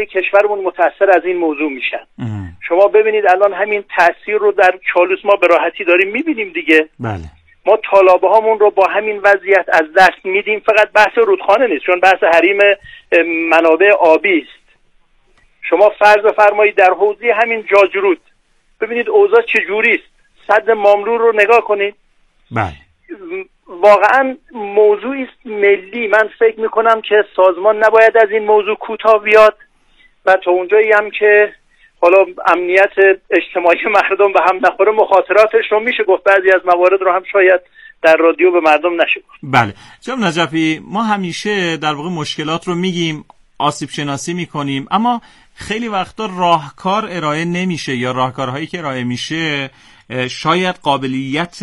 کشورمون متأثر از این موضوع میشن. شما ببینید الان همین تأثیر رو در چالوس ما به راحتی داریم میبینیم دیگه. بله. ما طالابه هامون رو با همین وضعیت از دست میدیم. فقط بحث رودخانه نیست، چون بحث حریم منابع آبی است. شما فرض فرمایید در حوزه همین جاجرود ببینید اوضاع چجوری است. سد مامرو رو نگاه کنید. بله. واقعا موضوعی است ملی. من فکر میکنم که سازمان نباید از این موضوع کوتاه بیاد و تا اونجایی هم که حالا امنیت اجتماعی مردم به هم نخوره مخاطراتش رو میشه گفت. بعضی از موارد رو هم شاید در رادیو به مردم نشه گفت. بله. جناب نجفی، ما همیشه در واقع مشکلات رو میگیم، آسیب شناسی میکنیم، اما خیلی وقتا راهکار ارائه نمیشه یا راهکارهایی که ارائه میشه شاید قابلیت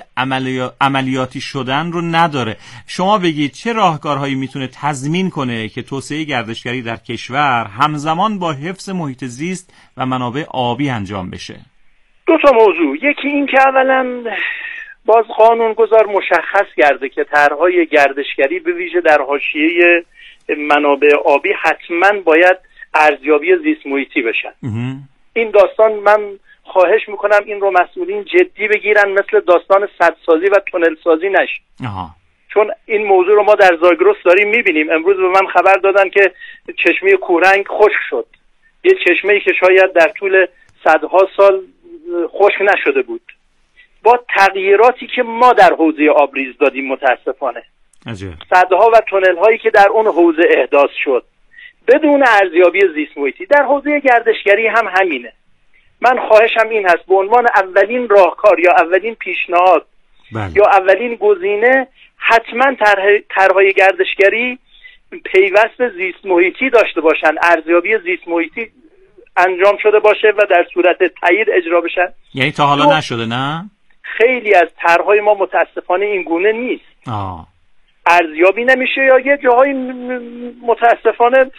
عملیاتی شدن رو نداره. شما بگید چه راهکارهایی میتونه تضمین کنه که توسعه گردشگری در کشور همزمان با حفظ محیط زیست و منابع آبی انجام بشه؟ دو تا موضوع. یکی این که اولا باز قانونگذار مشخص کرده که طرح‌های گردشگری به ویژه در حاشیه منابع آبی حتما باید ارزیابی زیست محیطی بشن. این داستان من خواهش میکنم این رو مسئولین جدی بگیرن، مثل داستان سدسازی و تونل سازی نشه. چون این موضوع رو ما در زاگرس داریم میبینیم. امروز به من خبر دادن که چشمه کورنگ خشک شد، یه چشمه‌ای که شاید در طول صدها سال خشک نشده بود، با تغییراتی که ما در حوزه آبریز دادیم متاسفانه. صدها و تونل هایی که در اون حوزه احداث شد بدون ارزیابی زیست محیطی. در حوزه گردشگری هم همینه. من خواهشم این هست به عنوان اولین راهکار یا اولین پیشنهاد یا اولین گزینه حتما طرح‌های گردشگری پیوست زیست محیطی داشته باشن، ارزیابی زیست محیطی انجام شده باشه و در صورت تایید اجرا بشن. یعنی تا حالا نشده؟ نه، خیلی از طرح‌های ما متاسفانه این گونه نیست. ارزیابی نمیشه یا یه جاهای متاسفانه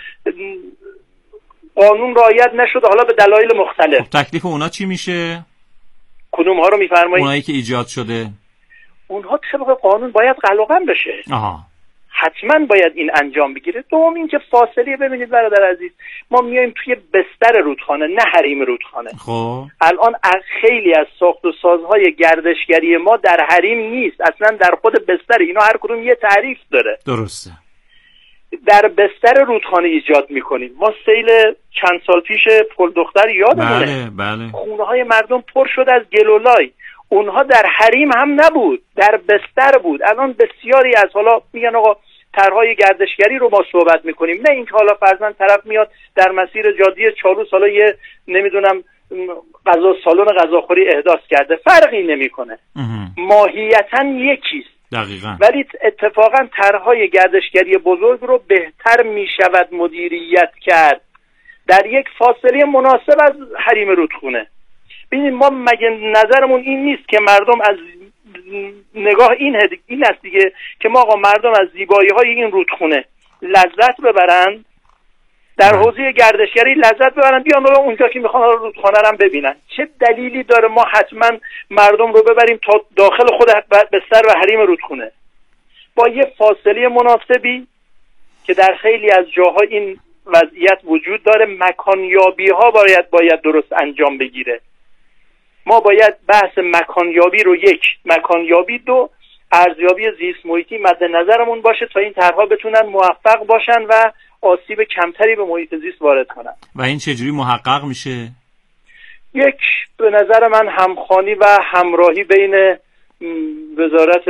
قانون رعایت نشده، حالا به دلایل مختلف. تکلیف اونا چی میشه؟ کدوم ها رو میفرمایید؟ اونایی که ایجاد شده. اونها طبق قانون باید قلقم بشه. حتما باید این انجام بگیره. دوم این که فاصله، ببینید برادر عزیز، ما میایم توی بستر رودخانه نه حریم رودخانه. خب الان خیلی از ساخت و سازهای گردشگری ما در حریم نیست، اصلا در خود بستر. اینا هر کدوم یه تعریف داره. درسته. در بستر رودخانه ایجاد میکنیم. ما سیل چند سال پیش پل دختر یادمونه. بله. خونه های مردم پر شد از گلولای. اونها در حریم هم نبود، در بستر بود. الان بسیاری از حالا میگن آقا طرح‌های گردشگری رو ما صحبت میکنیم، نه اینکه حالا فرضاً طرف میاد در مسیر جاده چالوس حالا یه نمیدونم سالن غذاخوری احداث کرده، فرقی نمیکنه. ماهیتاً یکیست. دقیقاً. ولی اتفاقاً طرح‌های گردشگری بزرگ رو بهتر میشود مدیریت کرد در یک فاصله مناسب از حریم رودخانه. ببینید ما مگه نظرمون این نیست که مردم از نگاه این است دیگه که ما آقا مردم از زیبایی‌های این رودخانه لذت ببرن، در حوزه گردشگری لذت ببرن، بیان رو اونجا که میخوان رودخانه رو هم ببینن. چه دلیلی داره ما حتما مردم رو ببریم تا داخل خود بستر و حریم رودخانه با یه فاصله مناسبی که در خیلی از جاها این وضعیت وجود داره. مکانیابی‌ها باید درست انجام بگیره. ما باید بحث مکانیابی رو مکانیابی دو، ارزیابی زیست محیطی مد نظرمون باشه تا این طرح‌ها بتونن موفق باشن و آسیب کمتری به محیط زیست وارد کنن. و این چجوری محقق میشه؟ یک، به نظر من همخوانی و همراهی بین وزارت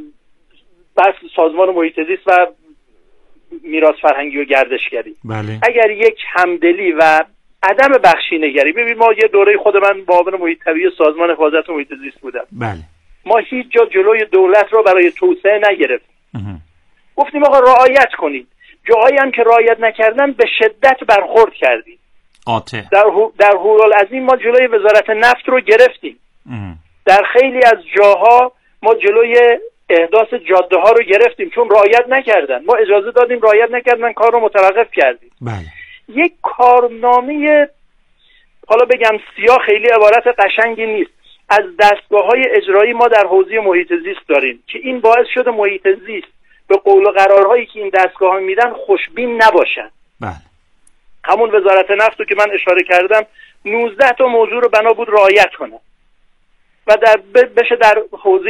سازمان محیط زیست و میراث فرهنگی و گردشگری. بله. اگر یک همدلی و عدم بخشینگری، ببین ما یه دوره خود من معاون محیط طبیعی سازمان حفاظت محیط زیست بودم. بله. ما هیچ جا جلوی دولت رو برای توسعه نگرفتیم. گفتیم آقا رعایت کنید. جاهایی هم که رعایت نکردن به شدت برخورد کردیم. قاطع. در هورالعظیم ما جلوی وزارت نفت رو گرفتیم. در خیلی از جاها ما جلوی احداث جاده ها رو گرفتیم چون رعایت نکردن. ما اجازه دادیم، رعایت نکردن، کار رو متوقف کردیم. بله. یک کارنامه حالا بگم سیاه خیلی عبارت قشنگی نیست از دستگاه‌های اجرایی ما در حوزه محیط زیست داریم که این باعث شده محیط زیست به قول و قرارهایی که این دستگاه‌ها میدن خوشبین نباشن. بله. همون وزارت نفت رو که من اشاره کردم 19 تا موضوع رو بنا بود رعایت کنه و بشه در حوزه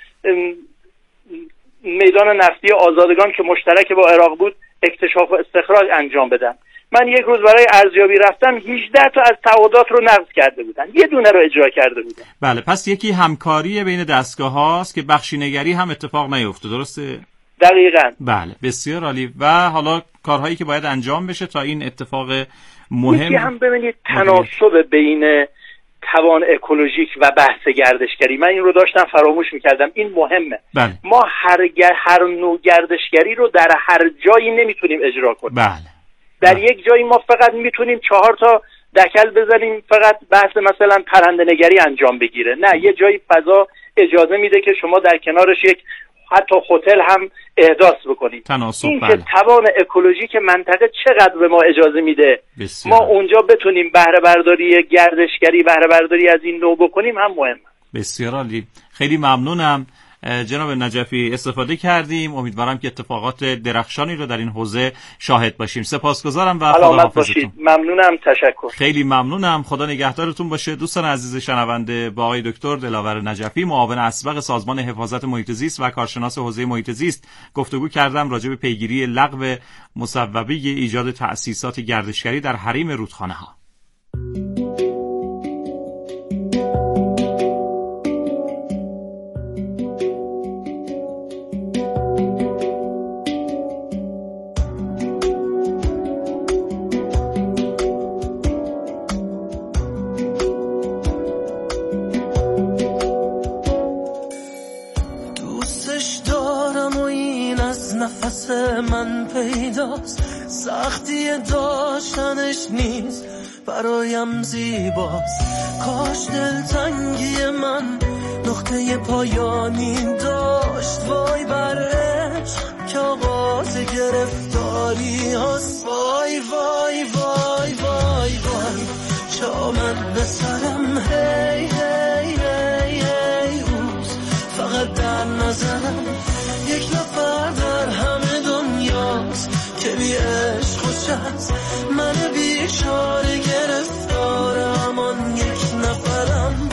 میدان نفتی آزادگان که مشترک با عراق بود اکتشاف و استخراج انجام بدن. من یک روز برای ارزیابی رفتم 18 تا از تعهدات رو نقض کرده بودن، یه دونه رو اجرا کرده بودن. بله، پس یکی همکاری بین دستگاه هاست که بخشینگری هم اتفاق نیفته، درسته؟ دقیقاً. بله، بسیار عالی. و حالا کارهایی که باید انجام بشه تا این اتفاق مهم. یکی هم ببینید تناسب بین توان اکولوژیک و بحث گردشگری، من این رو داشتم فراموش میکردم، این مهمه. بله. ما هر نوع گردشگری رو در هر جایی نمیتونیم اجرا کنیم. بله. در یک جایی ما فقط میتونیم 4 تا دکل بزنیم فقط بحث مثلا پرنده‌نگری انجام بگیره، نه یه جایی فضا اجازه میده که شما در کنارش یک حتی هتل هم احداث بکنید. این که توان اکولوژیک منطقه چقدر به ما اجازه میده ما اونجا بتونیم بهره برداری گردشگری، بهره برداری از این نوع بکنیم هم مهمه. بسیار عالی، خیلی ممنونم جناب نجفی، استفاده کردیم. امیدوارم که اتفاقات درخشانی رو در این حوزه شاهد باشیم. سپاسگزارم و خداحافظتون. ممنونم، تشکر. خیلی ممنونم، خدا نگهدارتون باشه. دوستان عزیز شنونده، با آقای دکتر دلاور نجفی، معاون اسبق سازمان حفاظت محیط زیست و کارشناس حوزه محیط زیست گفتگو کردم راجع به پیگیری لغو مصوبه ایجاد تأسیسات گردشگری در حریم رودخانه‌ها. نفس من پیداست، سختی داشتنش نیست، برایم زیباست. کاش دلتنگی من نقطه پایانی داشت. وای بر عشق که آغاز گرفتاری هست. وای وای وای وای وای شامت به سرم. هی هی هی هی اوز فقط در نظرم یک نفر در همه دنیاست که بی عشق خوش است. من بیچاره گرفتارم آن یک نفرم.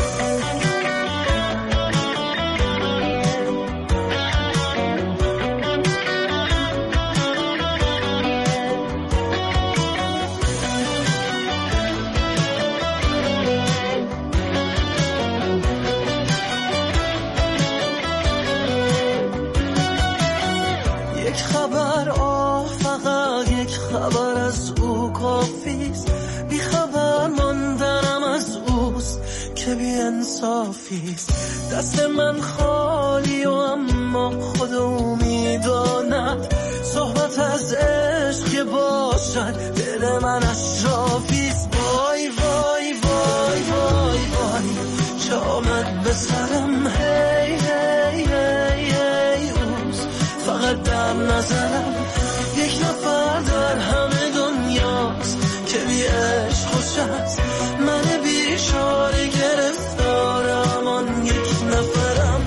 خبر از او کافیست، بی خبر ماندنم از اوست که بی انصافیست. دست من خالی و اما خود او میداند صحبت از عشق باشد دل من اشرافیست. وای وای وای وای وای چه آمد به سرم. هی هی هی هی اوست فقط در نظرم یک نفر در همه دنیاست که بی عشق خوش است. من بیچاره گرفتارم آن یک نفرم.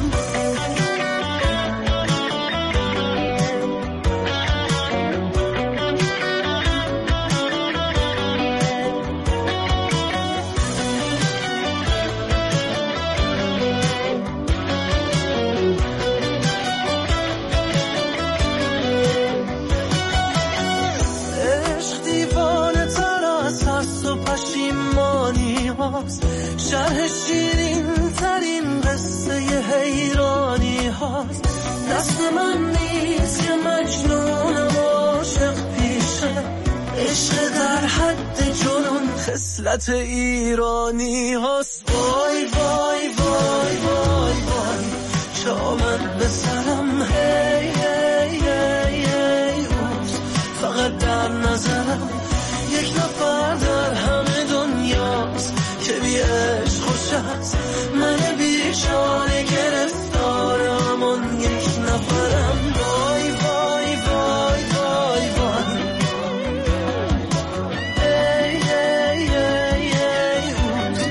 شرح شیرین ترین قصه حیرانی هاست. دست من نیست که مجنونم عاشق پیشه. عشق در حد جنون خصلت ایرانی هاست. وای وای وای وای وای چه آمد به سرم. هی هی هی هی اوست فقط در نظرم یک نفر در همه دنیاست که بی عشق خوش است. من بیچاره گرفتارم آن یک نفرم. وای وای وای وای وای ای ای ای ای اوست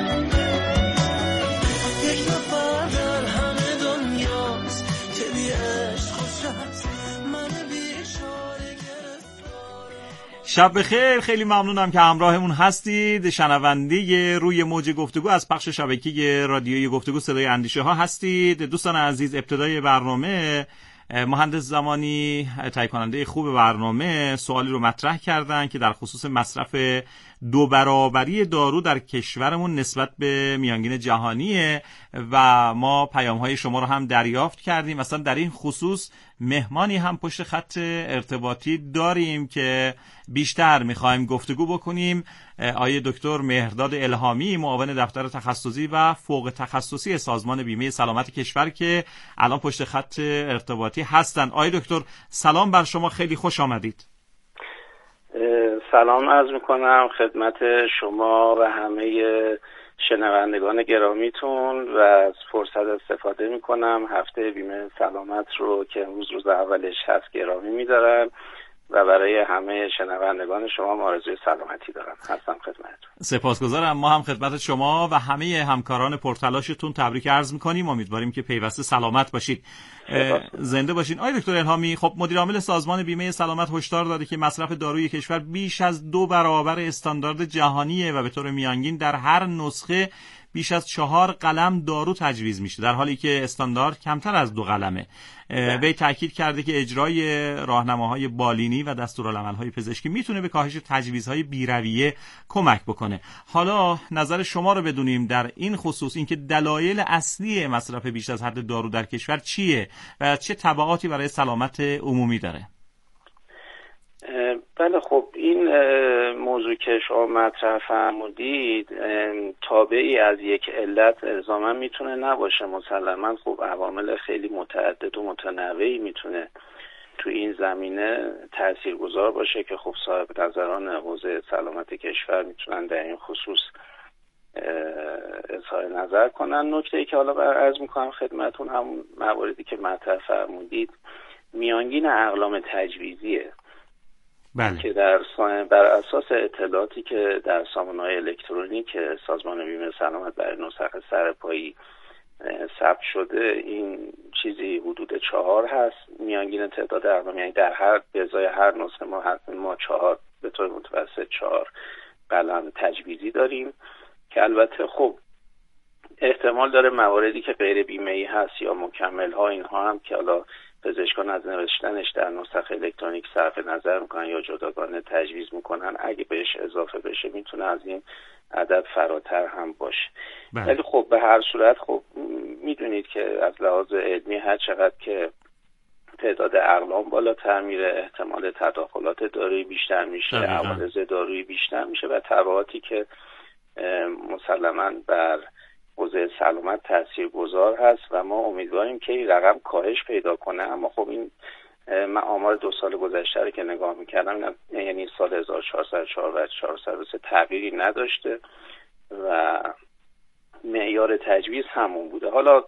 یک نفر در همه دنیاست که بی عشق خوش است. من بیچاره شب بخیر. خیلی ممنونم که همراهمون هستید. شنونده روی موج گفتگو از پخش شبکه رادیویی گفتگو صدای اندیشه ها هستید. دوستان عزیز، ابتدای برنامه مهندس زمانی تهیه کننده خوب برنامه سوالی رو مطرح کردن که در خصوص مصرف 2 برابری دارو در کشورمون نسبت به میانگین جهانیه و ما پیام‌های شما رو هم دریافت کردیم. اصلا در این خصوص مهمانی هم پشت خط ارتباطی داریم که بیشتر می‌خوایم گفتگو بکنیم. آقای دکتر مهرداد الهامی، معاون دفتر تخصصی و فوق تخصصی سازمان بیمه سلامت کشور که الان پشت خط ارتباطی هستن. آقای دکتر سلام بر شما، خیلی خوش آمدید. سلام عرض میکنم خدمت شما و همه شنوندگان گرامیتون و از فرصت استفاده میکنم هفته بیمه سلامت رو که امروز روز اولش هست گرامی میدارم و برای همه شنوندگان شما آرزوی سلامتی دارم. هستم خدمتتون. سپاسگزارم. ما هم خدمت شما و همه همکاران پرتلاشتون تبریک عرض میکنیم. امیدواریم که پیوسته سلامت باشید، زنده باشین. آقای دکتر الهامی، خب مدیر عامل سازمان بیمه سلامت هشدار داده که مصرف داروی کشور بیش از 2 برابر استاندارد جهانیه و به طور میانگین در هر نسخه بیش از 4 قلم دارو تجویز میشه، در حالی که استاندارد کمتر از 2 قلمه. وی تاکید کرده که اجرای راهنماهای بالینی و دستورالعمل‌های پزشکی میتونه به کاهش تجویزهای بی‌رویه کمک بکنه. حالا نظر شما رو بدونیم در این خصوص، اینکه دلایل اصلی مصرف بیش از حد دارو در کشور چیه و چه تبعاتی برای سلامت عمومی داره؟ بله، خب این موضوع که شما مطرح فرمودید تابعی از یک علت الزاما میتونه نباشه. مسلما خب عوامل خیلی متعدد و متنوعی میتونه تو این زمینه تاثیرگذار باشه که خب صاحب نظران حوزه سلامت کشور میتونن در این خصوص اظهار نظر کنن. نکته‌ای که حالا عرض میکنم خدمتون همون مواردی که مطرح فرمودید میانگین اقلام تجویزیه. بله. که بر اساس اطلاعاتی که در سامانه‌های الکترونیک سازمان بیمه سلامت برای نسخه سرپایی ثبت شده این چیزی حدود 4 هست میانگین تعداد اقلام، یعنی در هر به ازای هر نسخه ما 4 به طور متوسط 4 قلم تجویزی داریم که البته خب احتمال داره مواردی که غیر بیمه‌ای هست یا مکمل ها اینها هم که حالا پزشکان از نوشتنش در نسخه الکترونیک صرف نظر میکنن یا جداگانه تجویز میکنن، اگه بهش اضافه بشه میتونه از این عدد فراتر هم باشه. ولی خب به هر صورت خب میدونید که از لحاظ علمی هر چقدر که تعداد اقلام بالاتر میره احتمال تداخلات دارویی بیشتر میشه، عوارض دارویی بیشتر میشه و تبعاتی که مسلماً بر حوزه سلامت تاثیرگذار هست و ما امیدواریم که این رقم کاهش پیدا کنه. اما خب این من آمار 2 سال گذشته رو که نگاه میکردم، یعنی سال 1404 و 403 تغییری نداشته و معیار تجویز همون بوده. حالا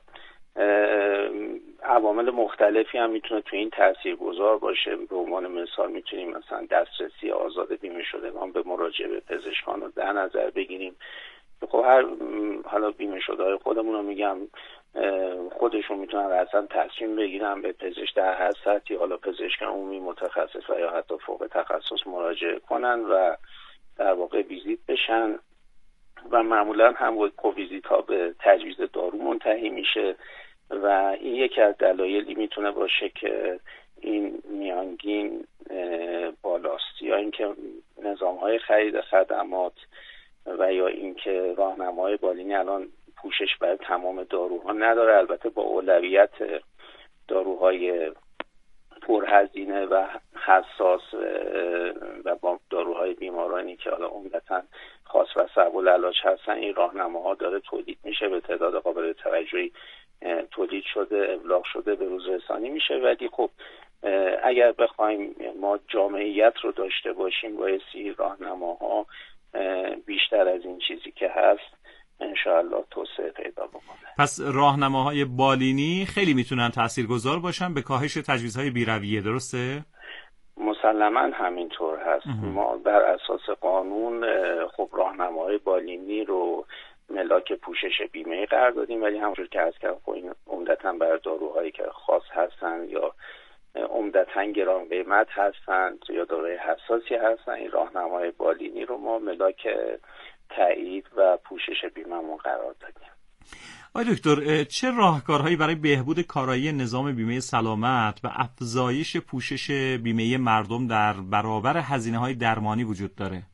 عوامل مختلفی هم میتونه تو این تاثیرگذار باشه. به عنوان مثال میتونیم مثلا دسترسی آزاد بیمه شدگان به مراجعه به پزشکان رو در نظر بگیریم. خب هر حالا بیمه شده‌های خودمون رو میگم خودشون میتونن اصلا تصمیم بگیرن به پزشک در هر سطحی، حالا پزشک عمومی متخصص و یا حتی فوق تخصص مراجعه کنن و در واقع ویزیت بشن و معمولا هم ویزیت ها به تجویز دارو منتهی میشه و این یکی از دلایلی میتونه باشه که این میانگین بالاست، یا اینکه نظام‌های خرید خدمات و یا اینکه راهنمای بالینی الان پوشش برای تمام داروها نداره. البته با اولویت داروهای پرهزینه و حساس و با داروهای بیمارانی که حالا عمدتاً خاص و صعب العلاج هستن این راهنماها داره تولید میشه، به تعداد قابل توجهی تولید شده، ابلاغ شده، به روز رسانی میشه. ولی خب اگر بخوایم ما جامعیت رو داشته باشیم بایستی راهنماها بیشتر از این چیزی که هست انشاءالله توسعه پیدا بکنه. پس راهنماهای بالینی خیلی میتونن تاثیرگذار باشن به کاهش تجویزهای بی‌رویه، درسته؟ مسلماً همینطور هست. ما بر اساس قانون خب راهنماهای بالینی رو ملاک پوشش بیمه قرار دادیم، ولی همونجور که عرض کردم خب این عمدتاً برای داروهایی که خاص هستن یا عمدتاً گران قیمت هستند یا دارای حساسی هستند، این راهنمای بالینی رو ما ملاک تایید و پوشش بیمه‌مون قرار دادیم. آقای دکتر، چه راهکارهایی برای بهبود کارایی نظام بیمه سلامت و افزایش پوشش بیمه مردم در برابر هزینه‌های درمانی وجود داره؟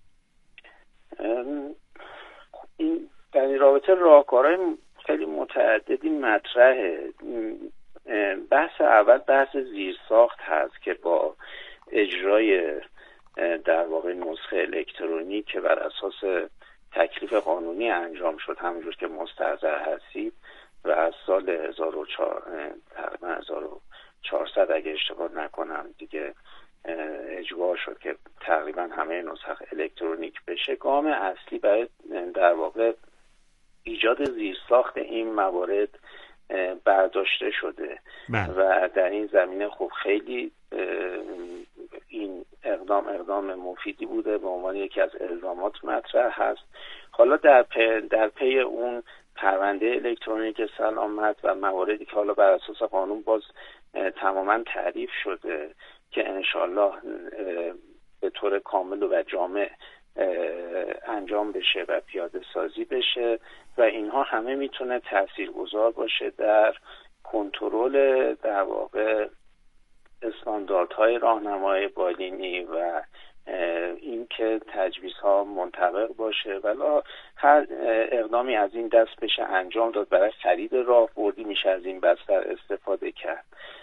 در این رابطه راهکارهای خیلی متعددی مطرحه. بحث اول بحث زیرساخت هست که با اجرای در واقع نسخه الکترونیک که بر اساس تکلیف قانونی انجام شد، همونجور که مستحضر هستید، و از سال 1400 اگه اشتباه نکنم دیگه اجرا شد که تقریبا همه نسخ الکترونیک بشه. گام اصلی برای در واقع ایجاد زیرساخت این موارد برداشته شده و در این زمینه خب خیلی این اقدام مفیدی بوده، به عنوان یکی از الزامات مطرح هست. حالا در پی اون پرونده الکترونیک سلامت و مواردی که حالا بر اساس قانون باز تماما تعریف شده که انشالله به طور کامل و جامع انجام بشه و پیاده سازی بشه و اینها همه میتونه تاثیرگذار باشه در کنترل در واقع استانداردهای راهنمای بالینی و اینکه تجویزها منطبق باشه. ولی هر اقدامی از این دست بشه انجام داد. برای خرید راهبردی میشه از این بستر استفاده کرد.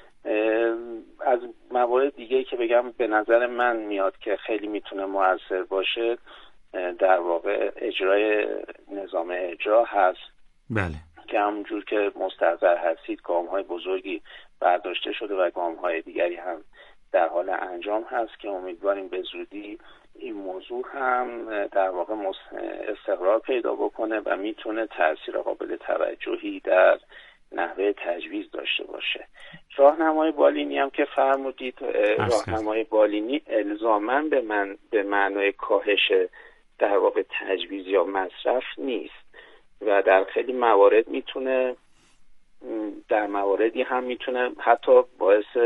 از موارد دیگه که بگم به نظر من میاد که خیلی میتونه مؤثر باشه، در واقع اجرای نظام اجرا هست. بله. که همونجور که مستحضر هستید گام‌های بزرگی برداشته شده و گام‌های دیگری هم در حال انجام هست که امیدواریم به زودی این موضوع هم در واقع استقرار پیدا بکنه و میتونه تأثیر قابل توجهی در نحوه تجویز داشته باشه. راهنمای بالینی هم که فرمودید، راهنمای بالینی الزاماً به معنای کاهش در واقع تجویز یا مصرف نیست و در خیلی موارد میتونه، در مواردی هم میتونه حتی باعث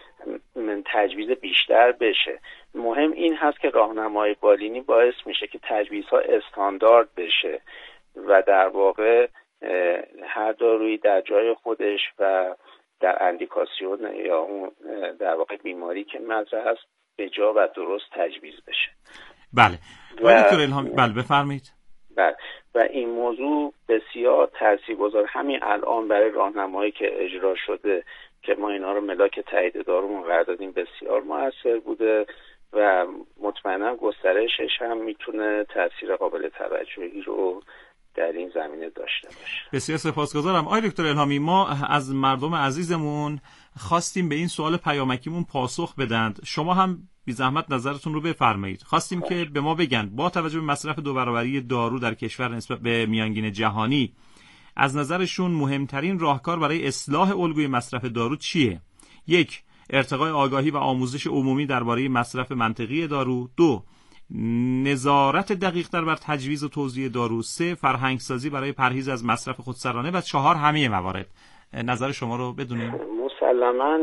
تجویز بیشتر بشه. مهم این هست که راهنمای بالینی باعث میشه که تجویزها استاندارد بشه و در واقع هر دارویی در جای خودش و در اندیکاسیون یا اون در واقع بیماری که مطرح است به جا و درست تجویز بشه. بله. دکتر الهامی، بله بفرمایید. بله. و این موضوع بسیار تاثیرگذار همین الان برای راهنمایی که اجرا شده که ما اینا رو ملاک تایید دارومون قرار دادیم بسیار موثر بوده و مطمئنا گسترشش هم میتونه تاثیر قابل توجهی رو در این زمینه داشته باشه. بسیار سپاسگزارم. آقای دکتر الهامی، ما از مردم عزیزمون خواستیم به این سوال پیامکیمون پاسخ بدند. شما هم بی زحمت نظرتون رو بفرمایید. خواستیم که به ما بگن با توجه به مصرف 2 برابری دارو در کشور نسبت به میانگین جهانی، از نظرشون مهمترین راهکار برای اصلاح الگوی مصرف دارو چیه؟ 1. ارتقای آگاهی و آموزش عمومی درباره مصرف منطقی دارو. 2. نظارت دقیق‌تر بر تجویز و توزیع دارو. 3. فرهنگسازی برای پرهیز از مصرف خودسرانه. و 4. همه موارد. نظر شما رو بدونیم. مسلماً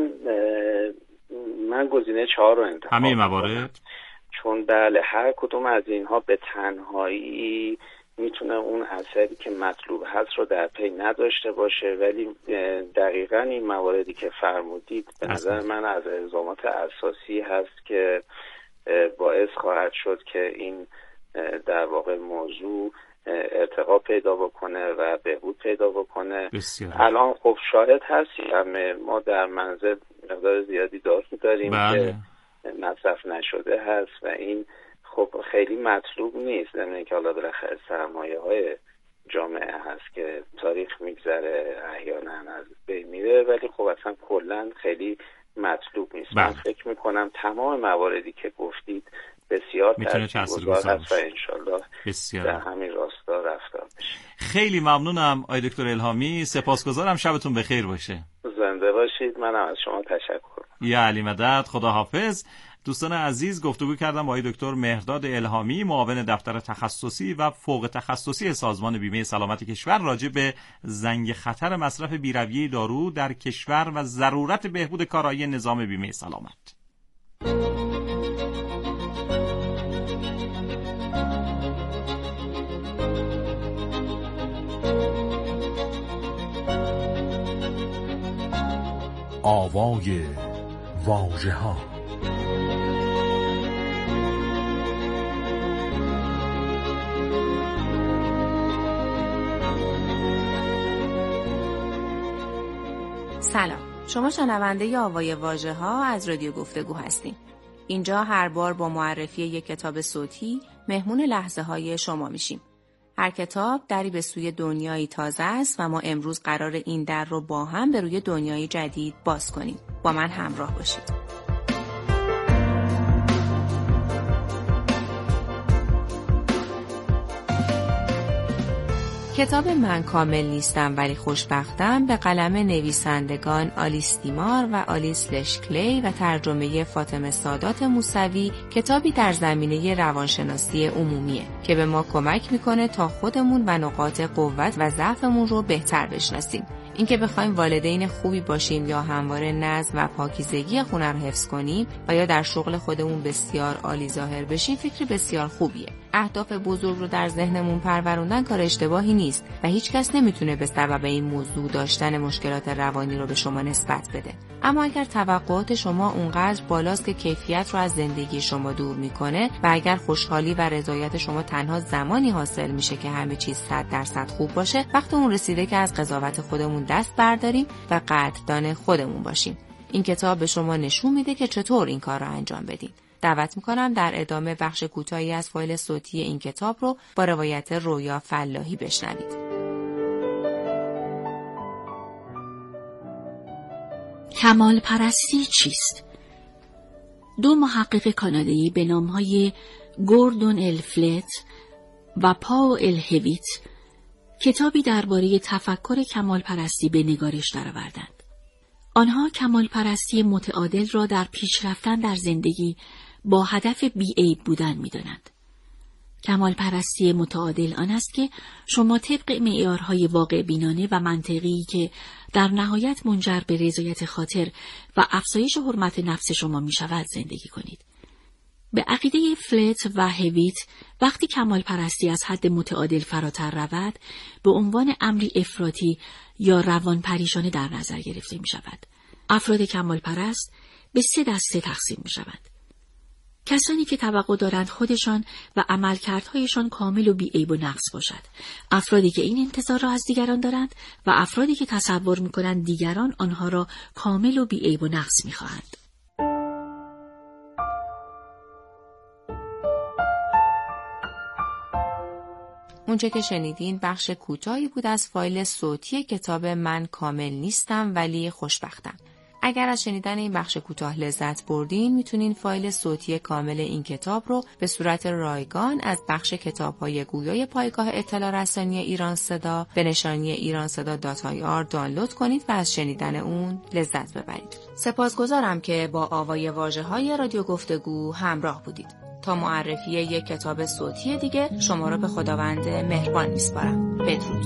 من گزینه 4 رو انتخاب همه موارد، چون بله هر کدوم از اینها به تنهایی میتونه اون اثری که مطلوب هست رو در پی نداشته باشه، ولی دقیقاً این مواردی که فرمودید به نظر من از الزامات اساسی هست که باعث خواهد شد که این در واقع موضوع ارتقا پیدا بکنه و بهبود پیدا بکنه. الان خب شاهد هستیم ما در منزل مقدار زیادی دارو داریم که مصرف نشده هست و این خب خیلی مطلوب نیست، یعنی که حالا بالاخره سرمایه‌های جامعه هست که تاریخ میگذره احیانا از بین میره، ولی خب اصلا کلا خیلی مطلوب نیست. من فکر میکنم تمام مواردی که گفتید بسیار تاثیرگذار هست و انشالله در همین راستا رفتار بشه. خیلی ممنونم آقای دکتر الهامی، سپاسگزارم. شبتون بخیر باشه. زنده باشید. منم از شما تشکر. یا علی مدد، خدا حافظ. دوستان عزیز، گفتگو کردم با دکتر مهرداد الهامی، معاون دفتر تخصصی و فوق تخصصی سازمان بیمه سلامت کشور، راجع به زنگ خطر مصرف بی‌رویه دارو در کشور و ضرورت بهبود کارایی نظام بیمه سلامت. آوای واژه‌ها. سلام، شما شنونده آوای واژه‌ها از رادیو گفتگو هستین. اینجا هر بار با معرفی یک کتاب صوتی مهمون لحظه‌های شما میشیم. هر کتاب دری به سوی دنیایی تازه است و ما امروز قرار این در رو با هم به روی دنیای جدید باز کنیم. با من همراه باشید. کتاب من کامل نیستم ولی خوشبختم به قلم نویسندگان آلیس دیمار و آلیس لشکلی و ترجمه فاطمه سادات موسوی، کتابی در زمینه روانشناسی عمومیه که به ما کمک میکنه تا خودمون و نقاط قوت و ضعفمون رو بهتر بشناسیم. اینکه بخوایم والدین خوبی باشیم یا همواره نظم و پاکیزگی خونه رو حفظ کنیم و یا در شغل خودمون بسیار عالی ظاهر بشیم فکر بسیار خوبیه. اهداف بزرگ رو در ذهنمون پروروندن کار اشتباهی نیست و هیچ کس نمیتونه به سبب این موضوع داشتن مشکلات روانی رو به شما نسبت بده. اما اگر توقعات شما اونقدر بالاست که کیفیت رو از زندگی شما دور میکنه و اگر خوشحالی و رضایت شما تنها زمانی حاصل میشه که همه چیز 100% خوب باشه، وقت اون رسیده که از قضاوت خودمون دست برداریم و قدردان خودمون باشیم. این کتاب به شما نشون میده که چطور این کار رو انجام بدین. دعوت میکنم در ادامه بخش کوتاهی از فایل صوتی این کتاب رو با روایت رویا فلاحی بشنوید. کمال پرستی چیست؟ دو محقق کانادایی به نامهای گوردون الفلت و پاو الهویت کتابی درباره تفکر کمال پرستی به نگارش درآوردند. آنها کمال پرستی متعادل را در پیش رفتن در زندگی با هدف بی‌عیب بودن می‌دانند. کمال پرستی متعادل آن است که شما طبق معیارهای واقع بینانه و منطقی که در نهایت منجر به رضایت خاطر و افزایش حرمت نفس شما می‌شود زندگی کنید. به عقیده فلت و هویت وقتی کمال پرستی از حد متعادل فراتر رود به عنوان امری افراطی یا روان پریشانه در نظر گرفته می‌شود. افراد کمال پرست به 3 دسته تقسیم می‌شوند. کسانی که توقع دارند خودشان و عملکردهایشان کامل و بی‌عیب و نقص باشد. افرادی که این انتظار را از دیگران دارند و افرادی که تصور می‌کنند دیگران آنها را کامل و بی‌عیب و نقص می‌خواهند. اونچه که شنیدین بخش کوتاهی بود از فایل صوتی کتاب من کامل نیستم ولی خوشبختم. اگر از شنیدن این بخش کوتاه لذت بردین میتونین فایل صوتی کامل این کتاب رو به صورت رایگان از بخش کتاب‌های گویای پایگاه اطلاع رسانی ایران صدا به نشانی iranseda.ir دانلود کنید و از شنیدن اون لذت ببرید. سپاسگزارم که با آوای واژه‌های رادیو گفتگو همراه بودید. تا معرفی یک کتاب صوتی دیگه شما را به خداوند مهربان میسپارم. بدرود.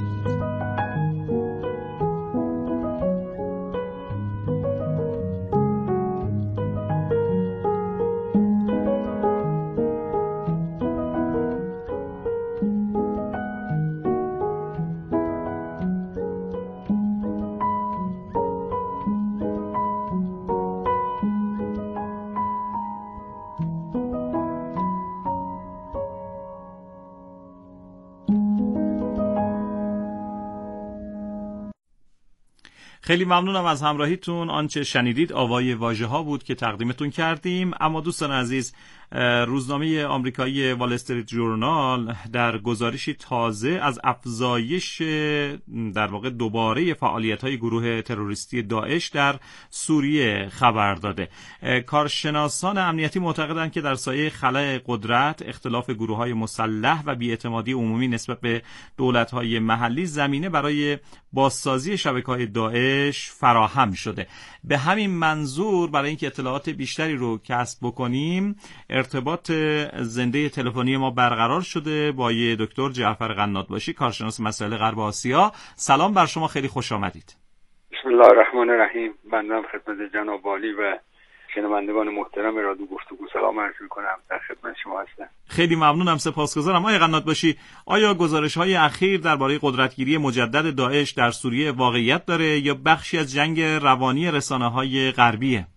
خیلی ممنونم از همراهیتون. آنچه شنیدید آوای واژه‌ها بود که تقدیمتون کردیم. اما دوستان عزیز، روزنامه آمریکایی وال استریت جورنال در گزارشی تازه از افزایش در واقع دوباره فعالیت‌های گروه تروریستی داعش در سوریه خبر داده. کارشناسان امنیتی معتقدند که در سایه خلأ قدرت، اختلاف گروه‌های مسلح و بی‌اعتمادی عمومی نسبت به دولت‌های محلی زمینه برای بازسازی شبکه‌های داعش فراهم شده. به همین منظور برای اینکه اطلاعات بیشتری رو کسب بکنیم ارتباط زنده تلفنی ما برقرار شده با یه دکتر جعفر قنات‌باشی، کارشناس مسائل غرب آسیا. سلام بر شما، خیلی خوش آمدید. بسم الله الرحمن الرحیم. بنده خدمت جناب عالی و شنوندگان محترم رادیو گفتگو سلام عرض می‌کنم. در خدمت شما هستم. خیلی ممنونم، سپاسگزارم. آقای قنات‌باشی، آیا گزارش‌های اخیر درباره قدرتگیری مجدد داعش در سوریه واقعیت داره یا بخشی از جنگ روانی رسانه‌های غربیه؟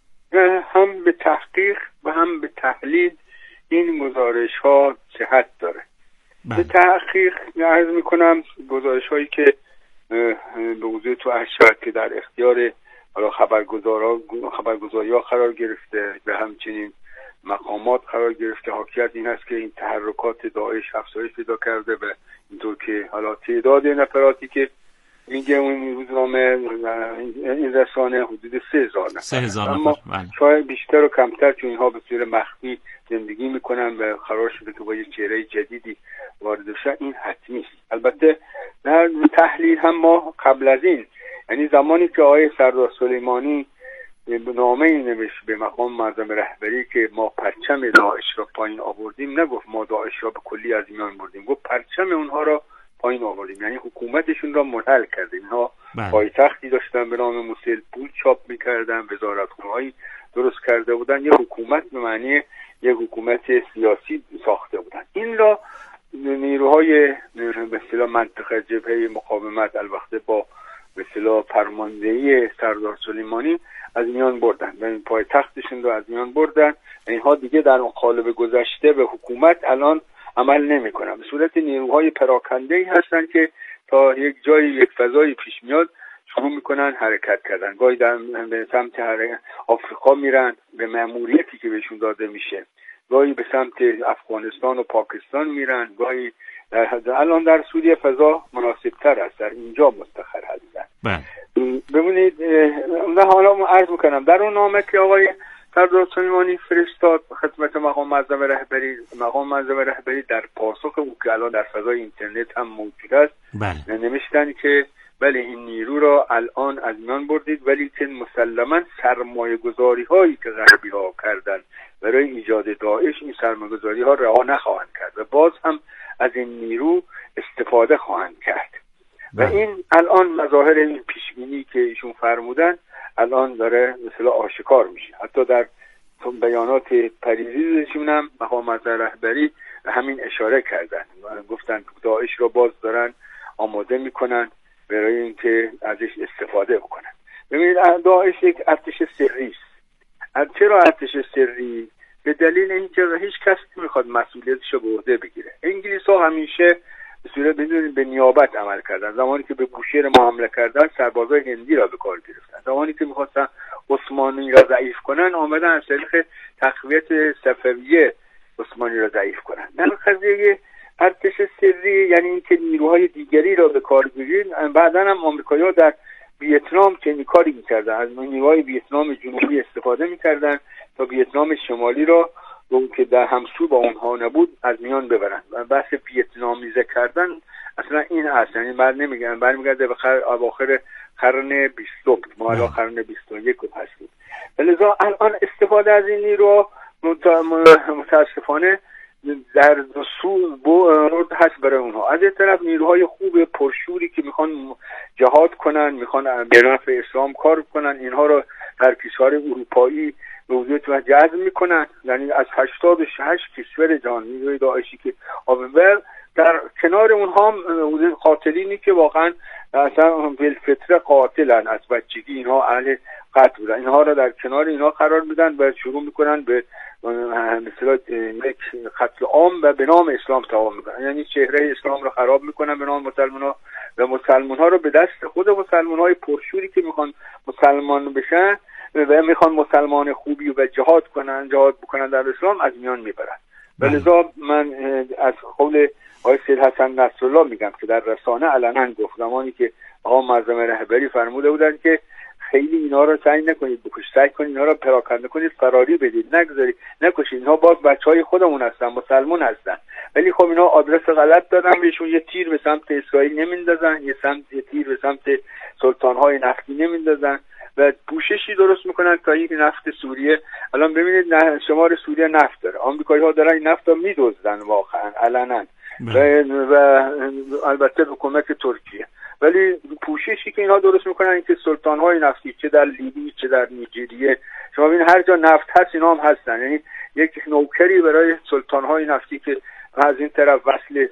هم به تحقیق و هم به تحلیل این گزارش‌ها صحت داره. به تحقیق عرض می‌کنم گزارش‌هایی که به وضوح تو اشعار که در اختیار خبرگزاری‌ها قرار گرفته و همچنین مقامات قرار گرفته، حاکیت این است که این تحرکات داعش افزایش پیدا کرده و اینطور که حالا تعداد نفراتی که میگه اون روزنامه این رسانه حدود 3000 نفر، اما شاید بیشتر و کمتر چون اینها به صورت مخفی زندگی میکنن و قرار شده که با یک چهره جدیدی وارد بشن، این حتمی است. البته در تحلیل هم ما قبل از این، یعنی زمانی که آقای سردار سلیمانی نامه‌ای نوشت به مقام معظم رهبری که ما پرچم داعش را پایین آوردیم، نگفت ما داعش را به کلی از میان بردیم، گفت پرچم اونها را پایین آوردیم، یعنی حکومتشون را منحل کردیم. اینها پایتختی داشتن به نام موسل، پول چاپ می‌کردن، وزارتخانه‌ای درست کرده بودن، یه حکومت به معنی یک حکومت سیاسی ساخته بودن. این را نیروهای به اصطلاح منطقه جبهه مقاومت البته با به اصطلاح فرماندهی سردار سلیمانی از میان بردن و این پایتختشون رو از میان بردن. اینها دیگه در اون قالب گذشته به حکومت الان عمل نمی‌کنن، به صورت نیروهای پراکنده‌ای هستن که تا یک جایی یک فضایی پیش میاد شروع میکنن حرکت کردن. گاهی در سمت آفریقا میرن به مأموریتی که بهشون داده میشه، گاهی به سمت افغانستان و پاکستان میرن، گاهی الان در سوریه فضا مناسبتر است، در اینجا مستقر هستن. ببینید حالا عرض میکنم در اون نامه که آقای سردار سلیمانی فرستاد خدمت مقام معظم رهبری در پاسخ او که الان در فضای اینترنت هم موجود است نوشتن که بله این نیرو را الان از میان بردید، ولی که مسلما سرمایه گذاری هایی که غربی ها کردن برای ایجاد داعش، این سرمایه گذاری ها رها نخواهند کرد و باز هم از این نیرو استفاده خواهند کرد. و این الان مظاهر این پیشبینی که ایشون فرمودن الان داره مثلا آشکار میشه. حتی در بیانات پریزیزشون هم مقام معظم رهبری همین اشاره کردن و گفتن داعش رو باز دارن آماده میکنن برای اینکه ازش استفاده بکنن. ببینید داعش یک ارتش سری است. چرا ارتش سری؟ به دلیل اینکه هیچ کس نمیخواد مسئولیتش رو به عهده بگیره. انگلیس‌ها همیشه به صورت بدون به نیابت عمل کردن. زمانی که به بوشهر ما حمله کردن سربازای هندی را به کار گرفتن. زمانی که می‌خواستن عثمانی را ضعیف کنن آمدن از طریق تقویت صفویه عثمانی را ضعیف کنن. در قضیه ارتش سری یعنی اینکه نیروهای دیگری را به کار بگیرن. بعداً هم آمریکایی‌ها در ویتنام چنین کاری می‌کردن، از نیروهای ویتنام جنوبی استفاده می‌کردن تا ویتنام شمالی را که در همسو با اونها نبود از میان ببرن. و بحث ویتنامیزه کردن اصلا این اصلا یعنی برمیگرده به اواخر قرن 20. ما الان قرن 21 هستیم. لذا الان استفاده از این نیرو متاسفانه در دو سو برد هست برای اونها. از این طرف نیروهای خوب پرشوری که میخوان جهاد کنن، میخوان به نفع اسلام کار کنن، اینها رو در کشور اروپایی به وجود جذب میکنن. یعنی از 88 کشور جهان نیروی داعشی که در کنار اونها هم قاتلینی که واقعا اصلا بالفطره قاتلن، از بچگی اینها اهل قتل بودن، اینها را در کنار اینها قرار میدن و شروع میکنن به مثلا یک قتل عام و به نام اسلام تمام میکنن. یعنی چهره اسلام را خراب میکنن به نام مسلمان‌ها و مسلمان‌ها رو به دست خود مسلمان‌های پرشوری که میخوان مسلمان بشن و میخوان مسلمان خوبی و جهاد بکنن در اسلام از میان میبرن. ولذا من از قول آقای سید حسن نصرالله میگم که در رسانه علنا گفت، زمانی که آقا معظم رهبری فرموده بودن که خیلی اینا رو سعی نکنید بکشید، سعی کنید اینا رو پراکنده کنید، فراری بدید، نکشید، اینها باز بچهای خودمون هستن، مسلمان هستن. ولی خب اینا آدرس غلط دادن بهشون، یه تیر به سمت اسرائیل نمیندازن، یه تیر به سمت سلطانهای نفتی نمیندازن و پوششی درست میکنن تا یک نفت سوریه. الان ببینید شمار سوریه نفت داره، آمریکایی‌ها دارن این نفت رو میدزدن واقعا علنا و البته حکومت ترکیه. ولی پوششی که اینها درست میکنن این که سلطانهای نفتی چه در لیبی چه در نیجریه، شما ببین هر جا نفت هست اینا هم هستن، یعنی یک نوکری برای سلطانهای نفتی که از این طرف وصل